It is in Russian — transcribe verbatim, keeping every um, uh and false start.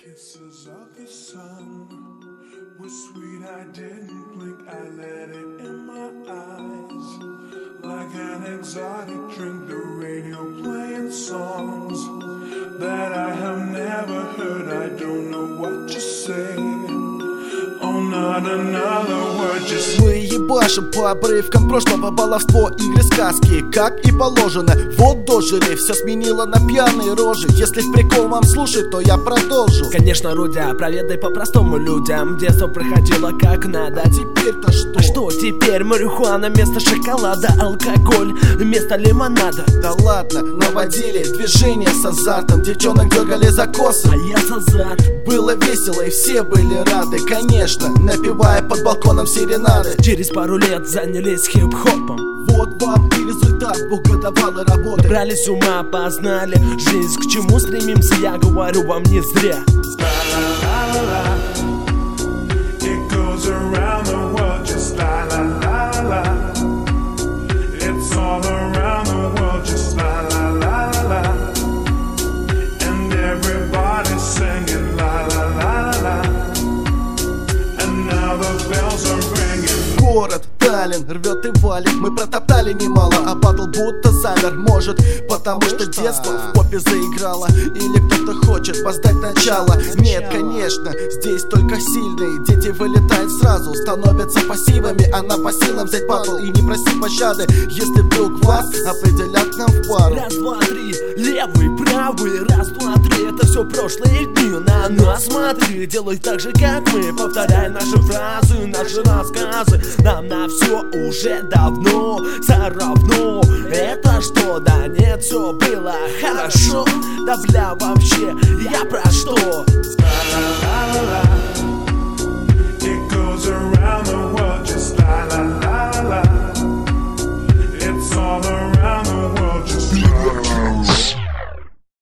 Kisses of the sun were sweet, I didn't blink, I let it in my eyes. Like an exotic drink, the radio playing songs that I have never heard, I don't know what to say. Oh, not another word, just... Мы ебашим по обрывкам прошлого, баловство, игры, сказки, как и положено. Вот дожили, все сменило на пьяные рожи. Если в прикол вам слушать, то я продолжу. Конечно, Рудя, проведай по-простому людям. Детство проходило как надо. А теперь-то что? А что теперь? Марихуана вместо шоколада, алкоголь вместо лимонада. Да ладно, наводили движение с азартом, девчонок дергали за косы, а я за зад. Было весело и все были рады, конечно, напевая под балконом серенады. Через пару лет занялись хип-хопом. Вот вам и результат двухгодовалой работы. Набрались ума, познали жизнь, к чему стремимся, я говорю вам не зря. Город Таллин рвет и валит. Мы протоптали немало, а батл будто замер. Может, потому что детство в попе заиграло, или кто-то хочет воздать начало. Нет, конечно, здесь только сильные дети вылетают сразу, становятся пассивами, а нам по силам взять батл и не просить пощады, если вдруг вас определят нам в пару. Раз, два, три, левый, правый, раз, два, три. Это все прошлые дни, на нас смотри. Делай так же, как мы, повторяй наши фразы, наши рассказы. Нам на все уже давно все равно. Это что? Да нет, все было хорошо. Да бля, вообще, я про что?